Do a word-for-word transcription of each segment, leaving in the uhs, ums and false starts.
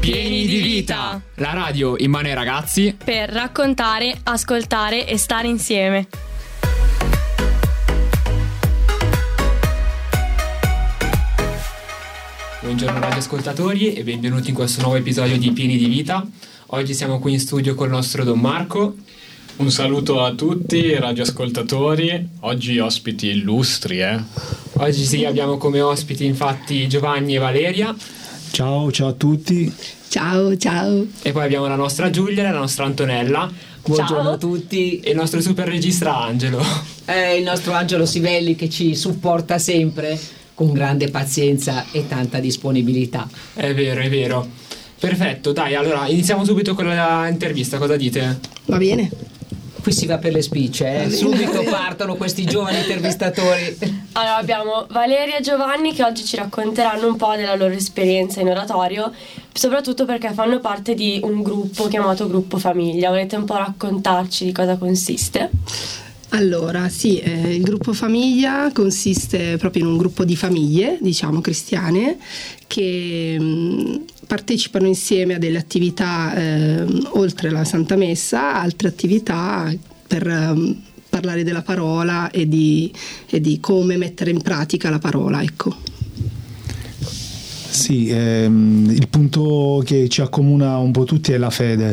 Pieni di vita, la radio in mano ai ragazzi per raccontare, ascoltare e stare insieme. Buongiorno radioascoltatori e benvenuti in questo nuovo episodio di Pieni di vita. Oggi siamo qui in studio con il nostro Don Marco. Un saluto a tutti radioascoltatori, oggi ospiti illustri, eh? Oggi sì, abbiamo come ospiti infatti Giovanni e Valeria. Ciao, ciao a tutti. Ciao, ciao. E poi abbiamo la nostra Giulia e la nostra Antonella. Buongiorno Ciao a tutti. E il nostro super regista Angelo. È il nostro Angelo Sivelli che ci supporta sempre con grande pazienza e tanta disponibilità. È vero, è vero. Perfetto, dai, allora iniziamo subito con l'intervista, cosa dite? Va bene. Qui si va per le spicce, eh? Subito partono questi giovani intervistatori. Allora abbiamo Valeria e Giovanni che oggi ci racconteranno un po' della loro esperienza in oratorio, soprattutto perché fanno parte di un gruppo chiamato Gruppo Famiglia. Volete un po' raccontarci di cosa consiste? Allora, sì, eh, il gruppo famiglia consiste proprio in un gruppo di famiglie, diciamo cristiane, che mh, partecipano insieme a delle attività eh, oltre la Santa Messa, altre attività per um, parlare della parola e di, e di come mettere in pratica la parola, ecco. Sì, ehm, il punto che ci accomuna un po' tutti è la fede.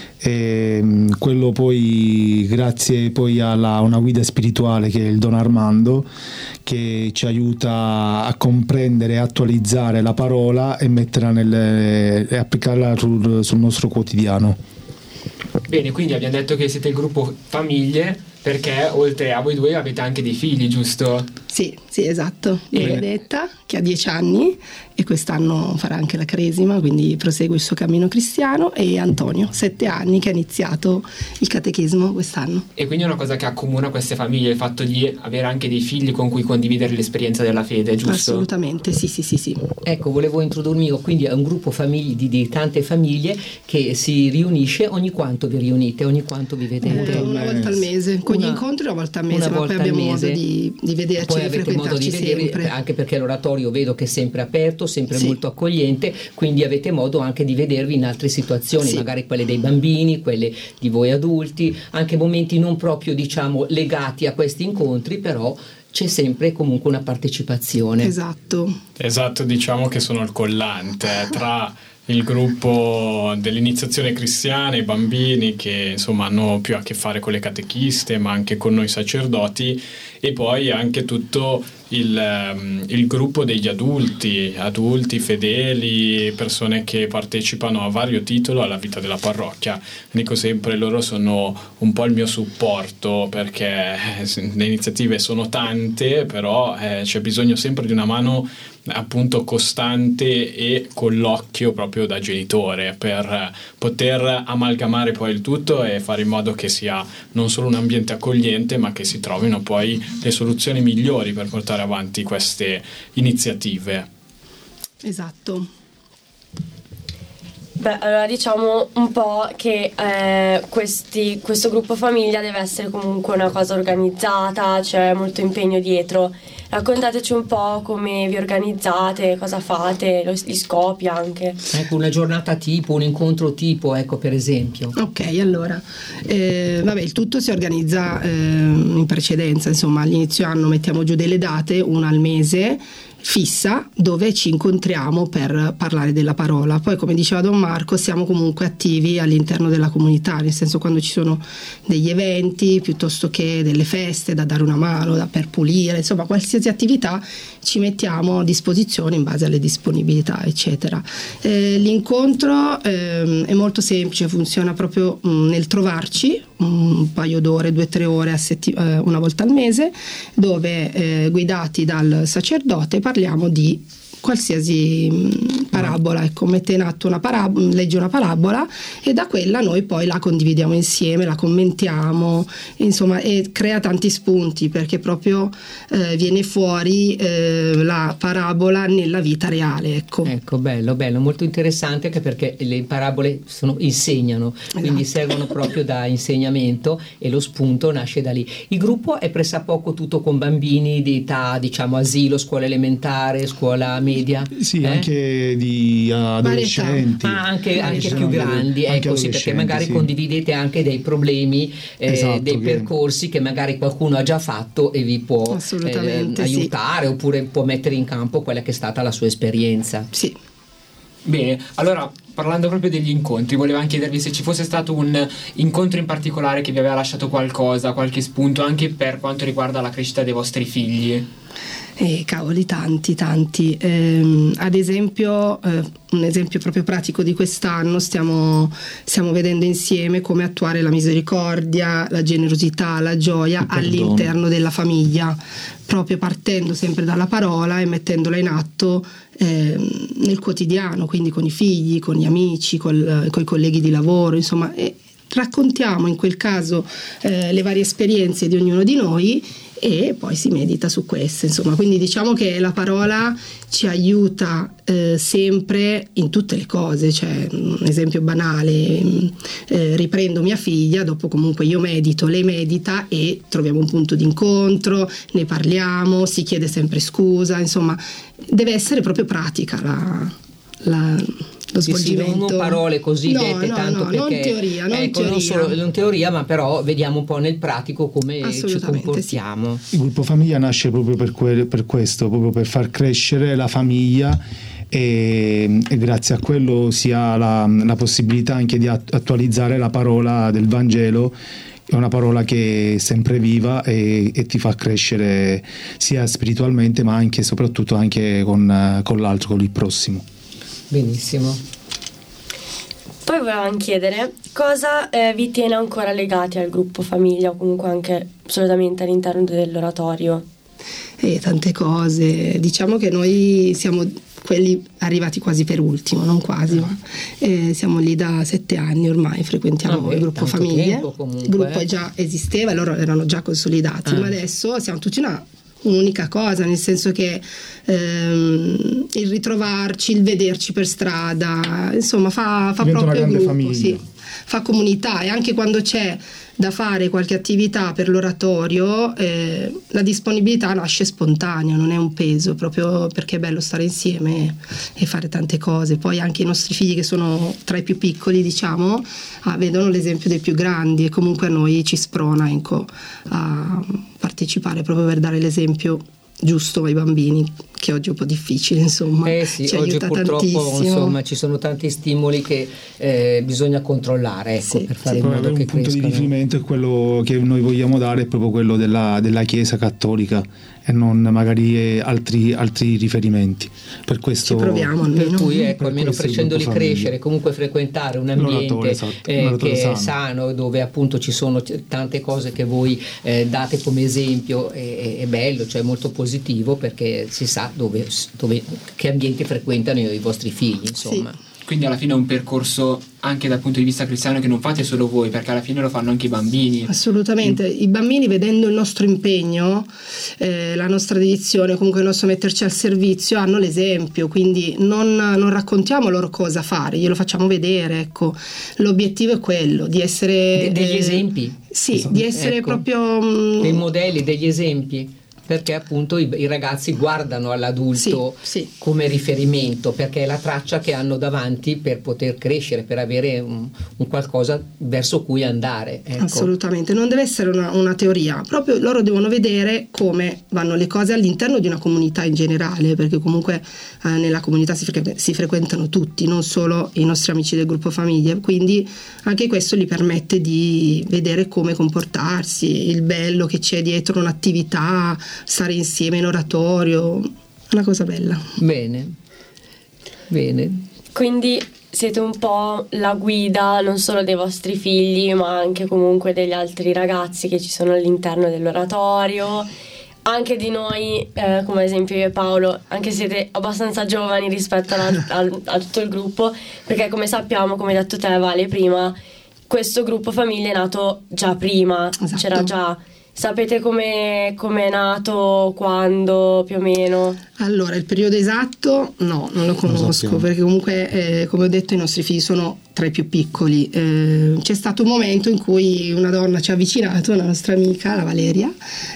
E quello poi grazie poi alla una guida spirituale che è il Don Armando, che ci aiuta a comprendere e attualizzare la parola e metterla nelle, e applicarla sul, sul nostro quotidiano. Bene, quindi abbiamo detto che siete il gruppo famiglie perché oltre a voi due avete anche dei figli, giusto? Sì, sì, esatto. Benedetta che ha dieci anni e quest'anno farà anche la cresima, quindi prosegue il suo cammino cristiano, e Antonio, sette anni, che ha iniziato il catechismo quest'anno. E quindi è una cosa che accomuna queste famiglie, il fatto di avere anche dei figli con cui condividere l'esperienza della fede, giusto? Assolutamente, sì, sì, sì, sì. Ecco, volevo introdurmi io, quindi è un gruppo famiglie, di, di tante famiglie che si riunisce. Ogni quanto vi riunite? Ogni quanto vi vedete? Eh, una volta al mese, con Una, gli incontri una volta al mese, una ma volta poi abbiamo al mese. modo di, di vederci, poi di avete modo di frequentarci vedervi, sempre. anche perché l'oratorio vedo che è sempre aperto, sempre Sì. molto accogliente, quindi avete modo anche di vedervi in altre situazioni, Sì. magari quelle dei bambini, quelle di voi adulti, anche momenti non proprio diciamo legati a questi incontri, però c'è sempre comunque una partecipazione. Esatto. Esatto, diciamo che sono il collante eh, tra il gruppo dell'iniziazione cristiana, i bambini che insomma hanno più a che fare con le catechiste, ma anche con noi sacerdoti, e poi anche tutto il, um, il gruppo degli adulti, adulti fedeli, persone che partecipano a vario titolo alla vita della parrocchia. Dico sempre, loro sono un po' il mio supporto, perché le iniziative sono tante, però eh, c'è bisogno sempre di una mano appunto costante e con l'occhio proprio da genitore, per poter amalgamare poi il tutto e fare in modo che sia non solo un ambiente accogliente, ma che si trovino poi le soluzioni migliori per portare avanti queste iniziative. Esatto. Beh, allora diciamo un po' che eh, questi, questo gruppo famiglia deve essere comunque una cosa organizzata, c'è molto impegno dietro. Raccontateci un po' come vi organizzate, cosa fate, lo, gli scopi anche. Ecco, una giornata tipo, un incontro tipo, ecco, per esempio. Ok, allora, eh, vabbè, il tutto si organizza eh, in precedenza, insomma, all'inizio anno mettiamo giù delle date, una al mese, fissa, dove ci incontriamo per parlare della parola. Poi, come diceva Don Marco, siamo comunque attivi all'interno della comunità, nel senso quando ci sono degli eventi piuttosto che delle feste da dare una mano, da per pulire, insomma qualsiasi attività ci mettiamo a disposizione in base alle disponibilità, eccetera. Eh, l'incontro eh, è molto semplice, funziona proprio mh, nel trovarci un paio d'ore, due o tre ore a setti- eh, una volta al mese, dove eh, guidati dal sacerdote parliamo di qualsiasi mh, parabola, ecco, mette in atto una parabola, legge una parabola e da quella noi poi la condividiamo insieme, la commentiamo, insomma, e crea tanti spunti, perché proprio eh, viene fuori eh, la parabola nella vita reale, ecco. Ecco, bello, bello, molto interessante, anche perché le parabole sono, insegnano, quindi Esatto. servono proprio da insegnamento e lo spunto nasce da lì. Il gruppo è pressappoco tutto con bambini di età, diciamo, asilo, scuola elementare, scuola media. Sì, eh? anche di figli adolescenti, ah, anche, anche più delle, grandi, anche ecco, sì, perché magari sì. condividete anche dei problemi, eh, esatto, dei che... percorsi che magari qualcuno ha già fatto e vi può eh, aiutare, sì. oppure può mettere in campo quella che è stata la sua esperienza. Sì. Bene, allora parlando proprio degli incontri, volevo anche chiedervi se ci fosse stato un incontro in particolare che vi aveva lasciato qualcosa, qualche spunto anche per quanto riguarda la crescita dei vostri figli. Eh, cavoli, tanti, tanti. Eh, ad esempio, eh, un esempio proprio pratico di quest'anno, stiamo, stiamo vedendo insieme come attuare la misericordia, la generosità, la gioia all'interno della famiglia, proprio partendo sempre dalla parola e mettendola in atto eh, nel quotidiano, quindi con i figli, con gli amici, col, con i colleghi di lavoro, insomma. E raccontiamo in quel caso eh, le varie esperienze di ognuno di noi e poi si medita su queste, insomma. Quindi diciamo che la parola ci aiuta eh, sempre in tutte le cose, cioè un esempio banale, eh, riprendo mia figlia, dopo comunque io medito, lei medita e troviamo un punto d'incontro, ne parliamo, si chiede sempre scusa, insomma deve essere proprio pratica la, la lo svolgimento. Sì, non parole così no, dette no, tanto no, perché non teoria, non, ecco, teoria. non solo in teoria, ma però vediamo un po' nel pratico come ci comportiamo. Sì. Il gruppo famiglia nasce proprio per, que- per questo, proprio per far crescere la famiglia e, e grazie a quello si ha la, la possibilità anche di attualizzare la parola del Vangelo. È una parola che è sempre viva e, e ti fa crescere sia spiritualmente ma anche soprattutto anche con, con l'altro, con il prossimo. Benissimo. Poi volevamo chiedere cosa eh, vi tiene ancora legati al gruppo famiglia o comunque anche assolutamente all'interno dell'oratorio. E tante cose, diciamo che noi siamo quelli arrivati quasi per ultimo, non quasi, ma eh, siamo lì da sette anni ormai, frequentiamo ah, il gruppo famiglie, tempo, comunque, il gruppo eh. già esisteva, loro erano già consolidati, ah. ma adesso siamo tutti una un'unica cosa, nel senso che ehm, il ritrovarci, il vederci per strada, insomma fa, fa proprio gruppo, sì, fa comunità, e anche quando c'è da fare qualche attività per l'oratorio eh, la disponibilità nasce spontanea, non è un peso, proprio perché è bello stare insieme e fare tante cose. Poi anche i nostri figli, che sono tra i più piccoli, diciamo, ah, vedono l'esempio dei più grandi e comunque a noi ci sprona, ecco, a partecipare proprio per dare l'esempio giusto ai bambini, che oggi è un po' difficile, insomma. Eh sì, ci oggi aiuta purtroppo tantissimo. Insomma ci sono tanti stimoli che eh, bisogna controllare, ecco, sì, per fare sì. in modo un che punto crescano. di riferimento è quello che noi vogliamo dare, è proprio quello della, della Chiesa cattolica e non magari altri, altri riferimenti. Per questo ci proviamo almeno. Per cui ecco, per almeno facendoli crescere, comunque frequentare un ambiente esatto, eh, un che sano. è sano, dove appunto ci sono tante cose che voi eh, date come esempio, è, è bello, cioè molto positivo, perché si sa dove, dove che ambienti frequentano i vostri figli, insomma. Sì. Quindi alla fine è un percorso anche dal punto di vista cristiano che non fate solo voi, perché alla fine lo fanno anche i bambini. Assolutamente, i bambini, vedendo il nostro impegno, eh, la nostra dedizione, comunque il nostro metterci al servizio, hanno l'esempio, quindi non, non raccontiamo loro cosa fare, glielo facciamo vedere, ecco. L'obiettivo è quello, di essere... De- degli eh, esempi. Sì, di essere ecco, proprio... Mh, dei modelli, degli esempi. Perché appunto i, i ragazzi guardano all'adulto sì, sì. come riferimento, perché è la traccia che hanno davanti per poter crescere, per avere un, un qualcosa verso cui andare, ecco. Assolutamente, non deve essere una, una teoria, proprio loro devono vedere come vanno le cose all'interno di una comunità in generale, perché comunque eh, nella comunità si, fre- si frequentano tutti, non solo i nostri amici del gruppo famiglie, quindi anche questo gli permette di vedere come comportarsi, il bello che c'è dietro un'attività, stare insieme in oratorio, una cosa bella. Bene, bene. Quindi siete un po' la guida non solo dei vostri figli, ma anche comunque degli altri ragazzi che ci sono all'interno dell'oratorio, anche di noi, eh, come ad esempio io e Paolo, anche se siete abbastanza giovani rispetto al, al, a tutto il gruppo, perché come sappiamo, come hai detto te Vale prima, questo gruppo famiglia è nato già prima, esatto. c'era già. Sapete come è nato, quando più o meno? Allora, il periodo esatto no, non lo conosco, non perché comunque eh, come ho detto i nostri figli sono tra i più piccoli. Eh, c'è stato un momento in cui una donna ci ha avvicinato, una nostra amica, la Valeria,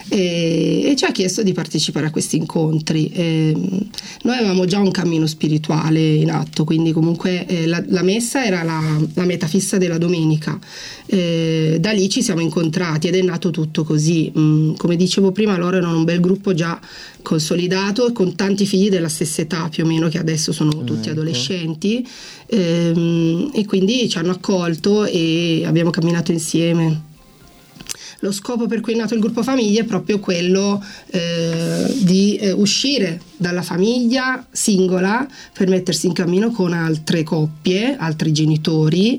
e, e ci ha chiesto di partecipare a questi incontri. Eh, noi avevamo già un cammino spirituale in atto, quindi comunque eh, la, la messa era la, la meta fissa della domenica. Eh, da lì ci siamo incontrati ed è nato tutto così. Mm, come dicevo prima, loro erano un bel gruppo già consolidato, con tanti figli della stessa età più o meno, che adesso sono tutti ecco. adolescenti, ehm, e quindi ci hanno accolto e abbiamo camminato insieme. Lo scopo per cui è nato il gruppo famiglia è proprio quello eh, di eh, uscire dalla famiglia singola per mettersi in cammino con altre coppie, altri genitori,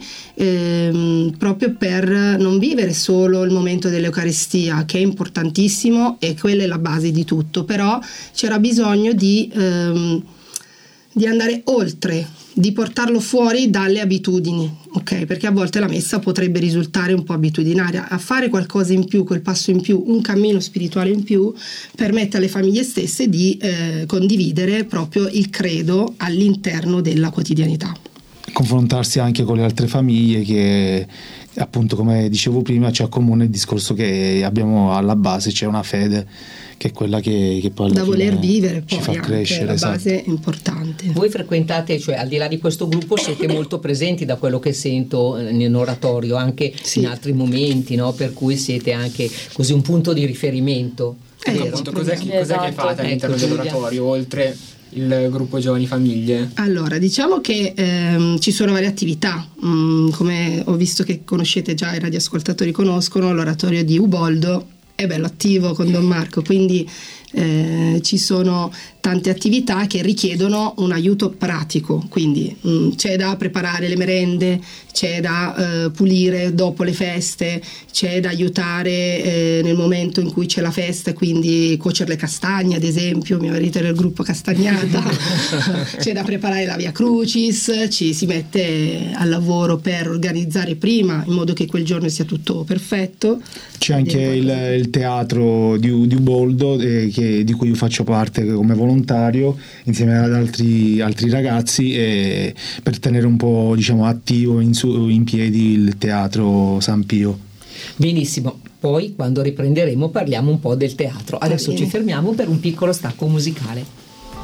ehm, proprio per non vivere solo il momento dell'Eucaristia, che è importantissimo e quella è la base di tutto, però c'era bisogno di, ehm, di andare oltre, di portarlo fuori dalle abitudini, ok? Perché a volte la messa potrebbe risultare un po' abitudinaria. A fare qualcosa in più, quel passo in più, un cammino spirituale in più, permette alle famiglie stesse di eh, condividere proprio il credo all'interno della quotidianità. Confrontarsi anche con le altre famiglie che, appunto, come dicevo prima, c'è a comune il discorso che abbiamo alla base, c'è una fede che è quella che, che poi alla da voler vivere, ci poi fa anche crescere, la esatto. base è importante. Voi frequentate, cioè al di là di questo gruppo siete molto presenti, da quello che sento nell'oratorio, anche sì. in altri momenti, no? Per cui siete anche così un punto di riferimento. Eh, vero? appunto, cos'è, che, cos'è esatto. che fate all'interno Ecco, dell'oratorio, oltre il gruppo Giovani Famiglie? Allora, diciamo che ehm, ci sono varie attività, mm, come ho visto che conoscete già, i radioascoltatori conoscono, l'oratorio di Uboldo è bello attivo con Don Marco, quindi eh, ci sono tante attività che richiedono un aiuto pratico, quindi mh, c'è da preparare le merende, c'è da eh, pulire dopo le feste, c'è da aiutare eh, nel momento in cui c'è la festa, quindi cuocere le castagne ad esempio, mio marito è nel gruppo Castagnata, c'è da preparare la Via Crucis, ci si mette al lavoro per organizzare prima in modo che quel giorno sia tutto perfetto. C'è anche il, il teatro di, di Uboldo eh, che, di cui io faccio parte come volontario insieme ad altri, altri ragazzi, e per tenere un po', diciamo, attivo in, su, in piedi il teatro San Pio. Benissimo, poi quando riprenderemo parliamo un po' del teatro. Adesso ci fermiamo per un piccolo stacco musicale.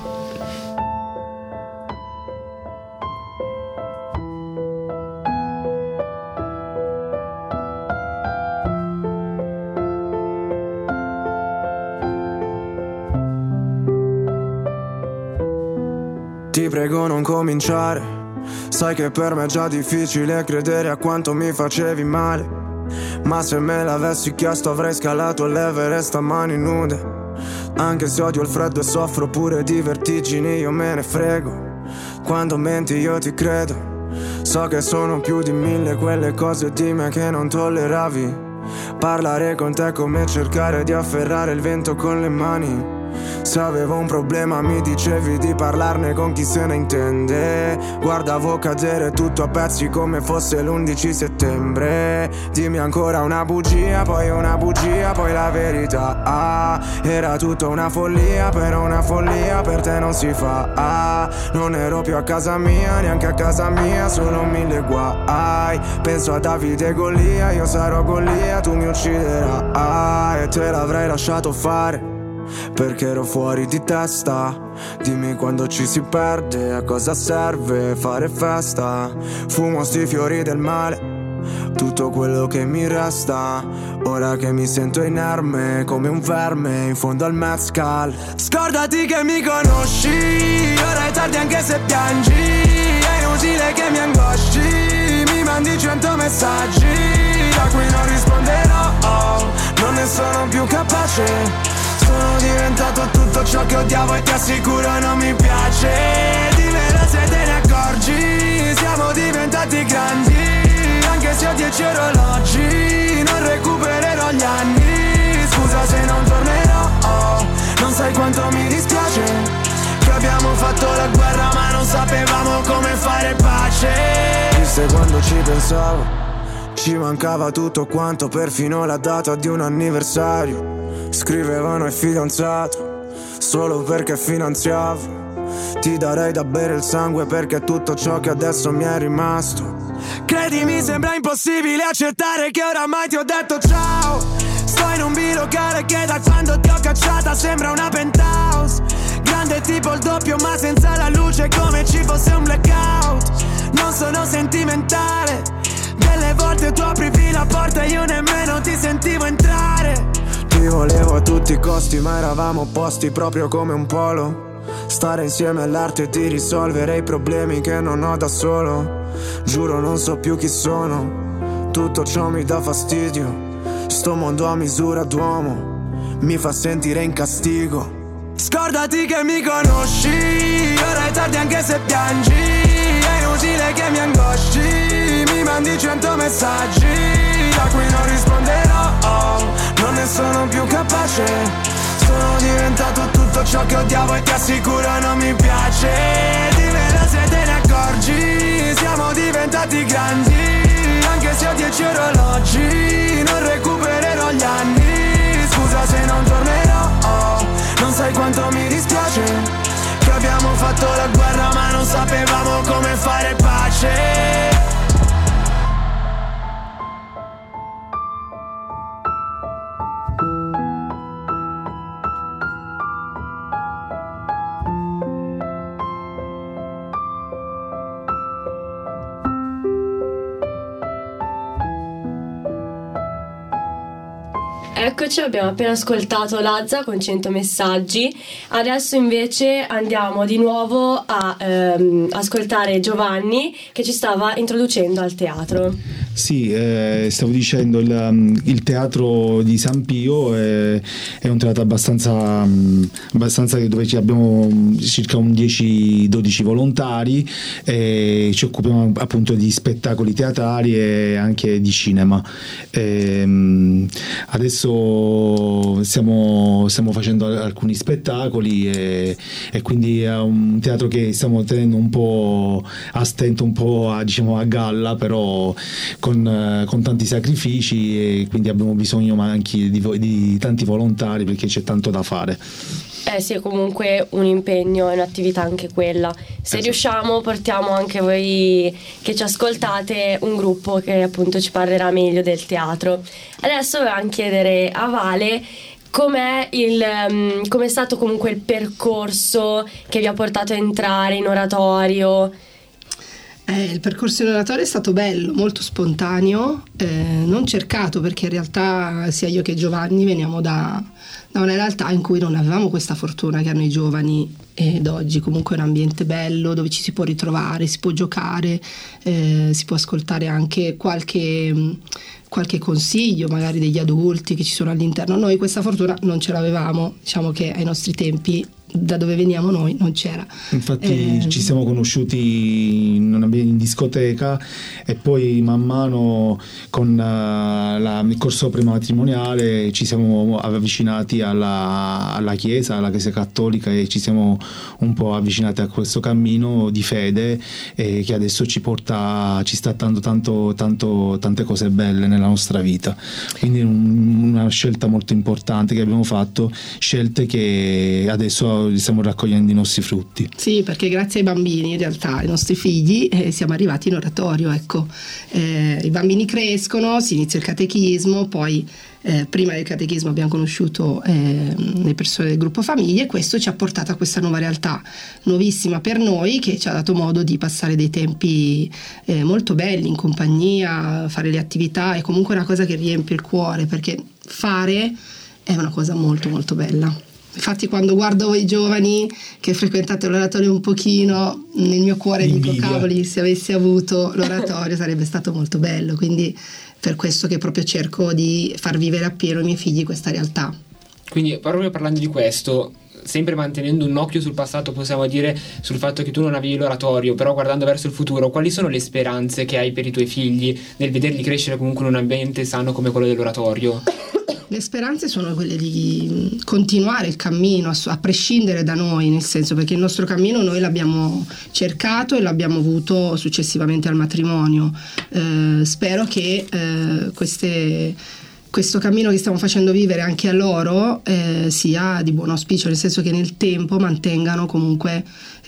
Ti prego non cominciare, sai che per me è già difficile credere a quanto mi facevi male. Ma se me l'avessi chiesto avrei scalato l'Everest a mani nude. Anche se odio il freddo e soffro pure di vertigini, io me ne frego. Quando menti io ti credo. So che sono più di mille quelle cose di me che non tolleravi. Parlare con te è come cercare di afferrare il vento con le mani. Se avevo un problema mi dicevi di parlarne con chi se ne intende. Guardavo cadere tutto a pezzi come fosse l'undici settembre. Dimmi ancora una bugia, poi una bugia, poi la verità. Ah, era tutta una follia, però una follia per te non si fa. Ah, non ero più a casa mia, neanche a casa mia, solo mille guai. Penso a Davide e Golia, io sarò Golia, tu mi ucciderai. Ah, e te l'avrei lasciato fare perché ero fuori di testa. Dimmi quando ci si perde, a cosa serve fare festa. Fumo sti fiori del male, tutto quello che mi resta. Ora che mi sento inerme come un verme in fondo al mezcal. Scordati che mi conosci, ora è tardi anche se piangi. È inutile che mi angosci, mi mandi cento messaggi a cui non risponderò, oh, non ne sono più capace. Sono diventato tutto ciò che odiavo e ti assicuro non mi piace. Dimmelo se te ne accorgi, siamo diventati grandi. Anche se ho dieci orologi, non recupererò gli anni. Scusa se non tornerò, oh, non sai quanto mi dispiace che abbiamo fatto la guerra ma non sapevamo come fare pace. Chissà quando ci pensavo, Ci mancava tutto quanto, perfino la data di un anniversario. Scrivevano il fidanzato solo perché finanziavo. Ti darei da bere il sangue perché è tutto ciò che adesso mi è rimasto. Credimi, sembra impossibile accettare che oramai ti ho detto ciao. Sto in un bilocale che da quando ti ho cacciata sembra una penthouse. Grande tipo il doppio ma senza la luce, come ci fosse un blackout. Non sono sentimentale, delle volte tu aprivi la porta e io nemmeno ti sentivo entrare. Ti volevo a tutti i costi ma eravamo opposti proprio come un polo. Stare insieme all'arte di risolvere i problemi che non ho da solo. Giuro non so più chi sono, tutto ciò mi dà fastidio. Sto mondo a misura d'uomo mi fa sentire in castigo. Scordati che mi conosci, ora è tardi anche se piangi. È inutile che mi angosci, mi mandi cento messaggi da cui non risponderò, oh, non ne sono più capace. Sono diventato tutto ciò che odiavo e ti assicuro non mi piace. Dimmelo se te ne accorgi, siamo diventati grandi. Anche se ho dieci orologi, non recupererò gli anni. Scusa se non tornerò, oh, non sai quanto mi dispiace che abbiamo fatto la guerra ma non sapevamo come fare pace. Eccoci, abbiamo appena ascoltato Lazza con cento messaggi. Adesso invece andiamo di nuovo a ehm, ascoltare Giovanni che ci stava introducendo al teatro. Sì, eh, stavo dicendo il, il teatro di San Pio è, è un teatro abbastanza, abbastanza dove abbiamo circa un dieci dodici volontari e ci occupiamo appunto di spettacoli teatrali e anche di cinema. E, adesso stiamo, stiamo facendo alcuni spettacoli e, e quindi è un teatro che stiamo tenendo un po' a stento, un po' a, diciamo, a galla, però con, con tanti sacrifici, e quindi abbiamo bisogno anche di, di tanti volontari perché c'è tanto da fare. Eh sì, è comunque un impegno, è un'attività anche quella. Se esatto. riusciamo portiamo anche voi che ci ascoltate un gruppo che appunto ci parlerà meglio del teatro. Adesso volevo chiedere a Vale com'è, il, um, com'è stato comunque il percorso che vi ha portato a entrare in oratorio. Eh, il percorso in oratorio è stato bello, molto spontaneo, eh, non cercato, perché in realtà sia io che Giovanni veniamo da, da una realtà in cui non avevamo questa fortuna che hanno i giovani ed oggi. Comunque è un ambiente bello dove ci si può ritrovare, si può giocare, eh, si può ascoltare anche qualche, qualche consiglio magari degli adulti che ci sono all'interno. Noi questa fortuna non ce l'avevamo, diciamo che ai nostri tempi, da dove veniamo noi, non c'era. Infatti eh, ci siamo conosciuti in, in discoteca e poi man mano con uh, la, il corso prematrimoniale ci siamo avvicinati alla, alla chiesa, alla chiesa cattolica, e ci siamo un po' avvicinati a questo cammino di fede eh, che adesso ci porta, ci sta dando tanto, tanto, tante cose belle nella nostra vita. Quindi un, una scelta molto importante che abbiamo fatto, scelte che adesso stiamo raccogliendo i nostri frutti. Sì, perché grazie ai bambini, in realtà, ai nostri figli, eh, siamo arrivati in oratorio, ecco. Eh, i bambini crescono, si inizia il catechismo, poi eh, prima del catechismo abbiamo conosciuto eh, le persone del gruppo famiglie, e questo ci ha portato a questa nuova realtà, nuovissima per noi, che ci ha dato modo di passare dei tempi eh, molto belli in compagnia, fare le attività. È comunque una cosa che riempie il cuore, perché fare è una cosa molto molto bella. Infatti quando guardo voi giovani che frequentate l'oratorio un pochino, nel mio cuore dico cavoli, se avessi avuto l'oratorio sarebbe stato molto bello. Quindi per questo che proprio cerco di far vivere appieno ai miei figli questa realtà. Quindi proprio parlando di questo, sempre mantenendo un occhio sul passato, possiamo dire, sul fatto che tu non avevi l'oratorio, però guardando verso il futuro, quali sono le speranze che hai per i tuoi figli nel vederli crescere comunque in un ambiente sano come quello dell'oratorio? Le speranze sono quelle di continuare il cammino a, a prescindere da noi, nel senso, perché il nostro cammino noi l'abbiamo cercato e l'abbiamo avuto successivamente al matrimonio. Eh, spero che eh, queste questo cammino che stiamo facendo vivere anche a loro eh, sia di buon auspicio, nel senso che nel tempo mantengano comunque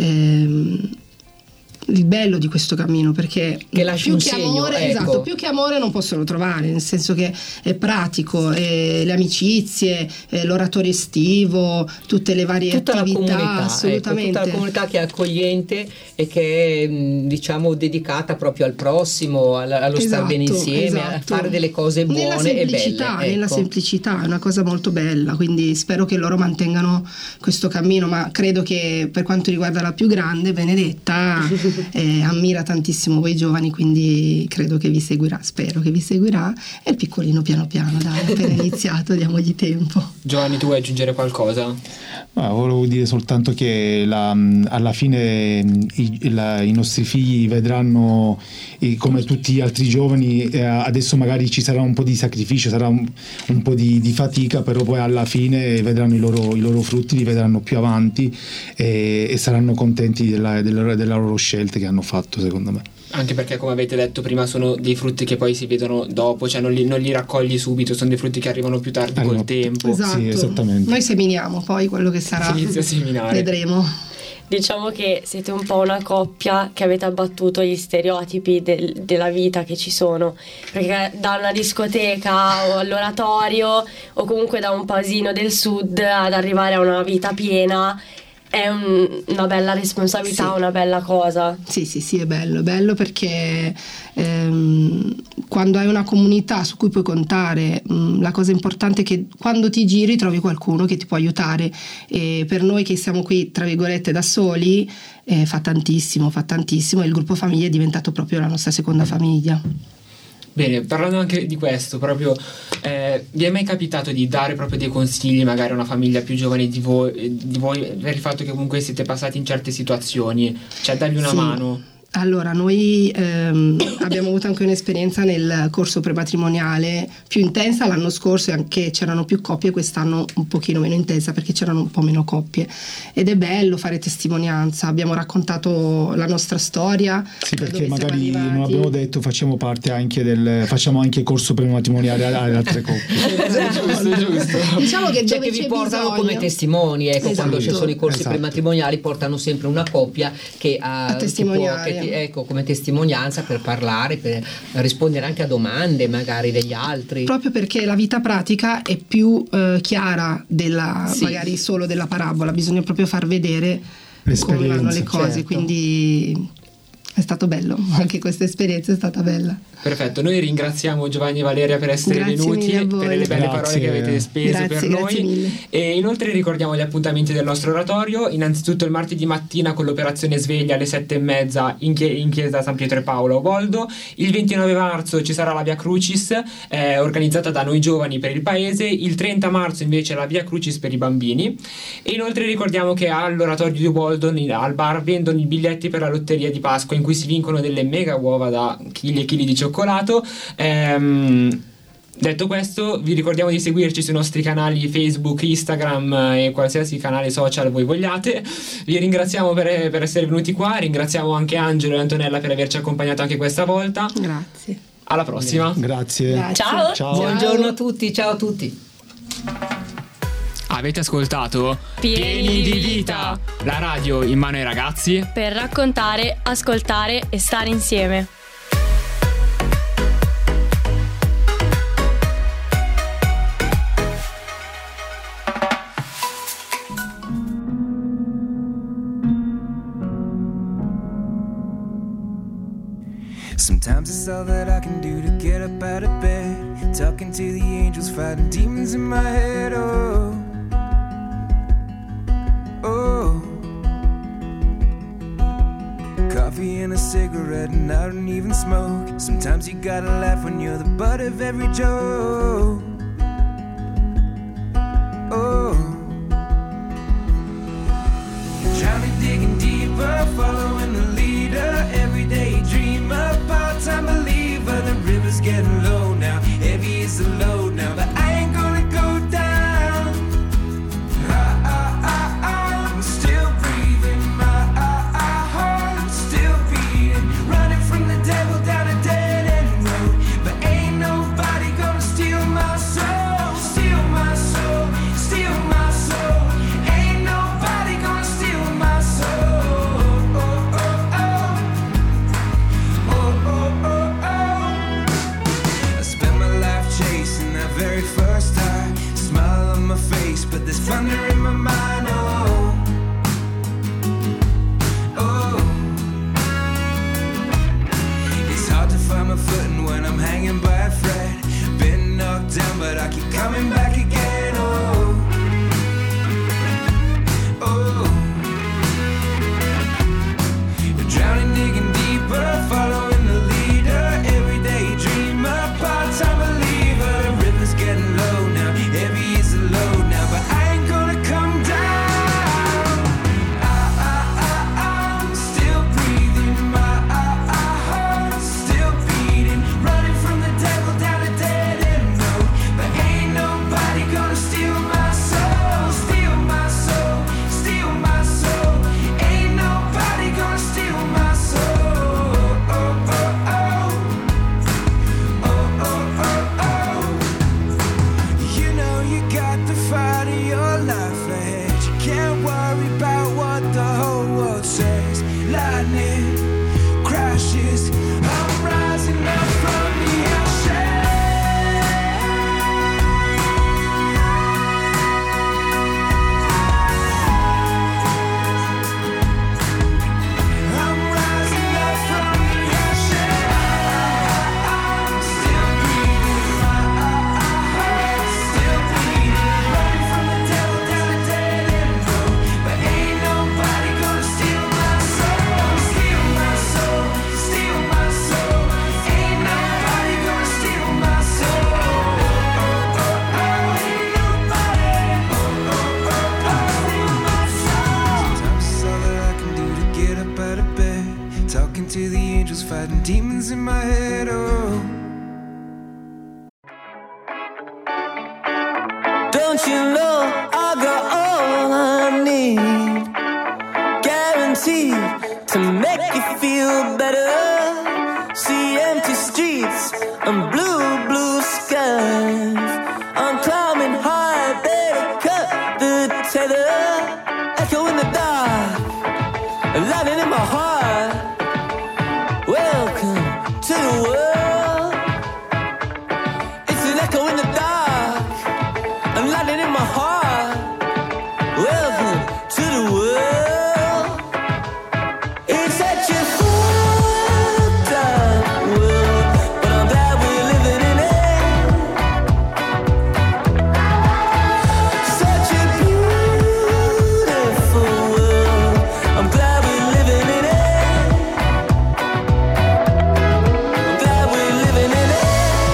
ehm, il bello di questo cammino, perché che lascia più un che segno, amore, ecco. esatto, più che amore non possono trovare, nel senso che è pratico, e le amicizie, e l'oratorio estivo, tutte le varie tutta attività, la comunità, assolutamente. Ecco, tutta la comunità che è accogliente e che è, diciamo, dedicata proprio al prossimo, allo Esatto, star bene insieme, esatto. a fare delle cose buone nella e belle. semplicità, Ecco. nella semplicità, è una cosa molto bella, quindi spero che loro mantengano questo cammino, ma credo che per quanto riguarda la più grande, Benedetta, eh, ammira tantissimo voi giovani, quindi credo che vi seguirà, spero che vi seguirà, e il piccolino piano piano, dai, appena iniziato, diamogli tempo. Giovanni, tu vuoi aggiungere qualcosa? Ah, volevo dire soltanto che la, alla fine i, la, i nostri figli vedranno, eh, come tutti gli altri giovani, eh, adesso magari ci sarà un po' di sacrificio, sarà un, un po' di, di fatica, però poi alla fine vedranno i loro, i loro frutti, li vedranno più avanti e, e saranno contenti della, della, della loro scelte che hanno fatto, secondo me. Anche perché, come avete detto prima, sono dei frutti che poi si vedono dopo, cioè non li, non li raccogli subito, sono dei frutti che arrivano più tardi Arrivano. col tempo. Esatto. Sì, esattamente. Noi seminiamo, poi quello che sarà Si inizia a seminare. vedremo. Diciamo che siete un po' una coppia che avete abbattuto gli stereotipi del- della vita che ci sono, perché da una discoteca o all'oratorio o comunque da un paesino del sud ad arrivare a una vita piena è un- una bella responsabilità, Sì. una bella cosa. Sì, sì, sì, è bello, è bello perché ehm, quando hai una comunità su cui puoi contare, mh, la cosa importante è che quando ti giri trovi qualcuno che ti può aiutare, e per noi che siamo qui, tra virgolette, da soli, eh, fa tantissimo, fa tantissimo, e il gruppo famiglia è diventato proprio la nostra seconda famiglia. Bene, parlando anche di questo, proprio eh, vi è mai capitato di dare proprio dei consigli magari a una famiglia più giovane di voi, di voi per il fatto che comunque siete passati in certe situazioni, cioè dargli una Sì. mano? Allora, noi ehm, abbiamo avuto anche un'esperienza nel corso prematrimoniale più intensa l'anno scorso, e anche c'erano più coppie, quest'anno un pochino meno intensa perché c'erano un po' meno coppie, ed è bello fare testimonianza. Abbiamo raccontato la nostra storia. Sì, da perché dove siamo magari non arrivati. abbiamo detto, facciamo parte anche del facciamo anche corso prematrimoniale alle altre coppie. Giusto, giusto. Diciamo che Cioè dove che vi c'è portano bisogno, come testimoni, ecco, Esatto. quando ci sono i corsi Esatto. prematrimoniali portano sempre una coppia che ha A testimoniare. che ti- ecco, come testimonianza per parlare, per rispondere anche a domande magari degli altri. proprio perché la vita pratica è più eh, chiara della, Sì. magari solo della parabola, bisogna proprio far vedere come L'esperienza, vanno le cose, certo. quindi è stato bello, anche questa esperienza è stata bella. Perfetto, noi ringraziamo Giovanni e Valeria per essere Grazie venuti, mille a voi. per le belle Grazie. parole che avete speso Grazie, per grazie noi. mille. E inoltre ricordiamo gli appuntamenti del nostro oratorio. Innanzitutto il martedì mattina con l'operazione sveglia alle sette e mezza in, chie- in chiesa San Pietro e Paolo a Boldo. Il ventinove marzo ci sarà la Via Crucis eh, organizzata da noi giovani per il paese. Il trenta marzo invece la Via Crucis per i bambini. E inoltre ricordiamo che all'oratorio di Boldo, al bar, vendono i biglietti per la lotteria di Pasqua, in cui si vincono delle mega uova da chili e chili di cioccolato. Ehm, detto questo, vi ricordiamo di seguirci sui nostri canali Facebook, Instagram e qualsiasi canale social voi vogliate. Vi ringraziamo per, per essere venuti qua, ringraziamo anche Angelo e Antonella per averci accompagnato anche questa volta. Grazie. Alla prossima. Grazie. Grazie. Ciao. Ciao. Buongiorno a tutti, ciao a tutti. Avete ascoltato Pieni di Vita, la radio in mano ai ragazzi. Per raccontare, ascoltare e stare insieme. Sometimes it's all that I can do to get up out of bed. Talking to the angels, fighting demons in my head. Oh, oh. Coffee and a cigarette, and I don't even smoke. Sometimes you gotta laugh when you're the butt of every joke. Oh, drowning, digging deeper, following the leader. Everyday dreamer, part-time believer. The river's getting low now, heavy is the load now, but I ain't gonna go it crashes. I'm rising up from the ashes. I'm rising up from the ashes. I'm still breathing, my heart still beating, running from the devil down a dead end road. But ain't nobody gonna steal my soul, steal my soul, steal my soul. Ain't nobody gonna steal my soul. Oh, oh, oh, ain't nobody. Oh, oh, oh, steal my soul. Sometimes it's all that I can do to get up out of bed. Talking to the angels, fighting demons in my head. Oh. Don't you know I got all I need, guaranteed to make you feel better. See empty streets and blue, blue skies. I'm climbing high, better cut the tether. Echo in the dark, landing in my heart. Welcome to the world. It's an echo in the dark, I'm landing in my heart. Welcome to the world. It's such a fucked up world, but I'm glad we're living in it. Such a beautiful world, I'm glad we're living in it. I'm glad we're living in it.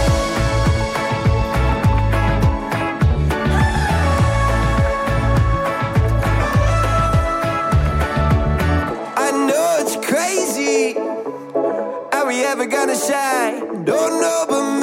I know it's crazy. Are we ever gonna shine? Don't know, but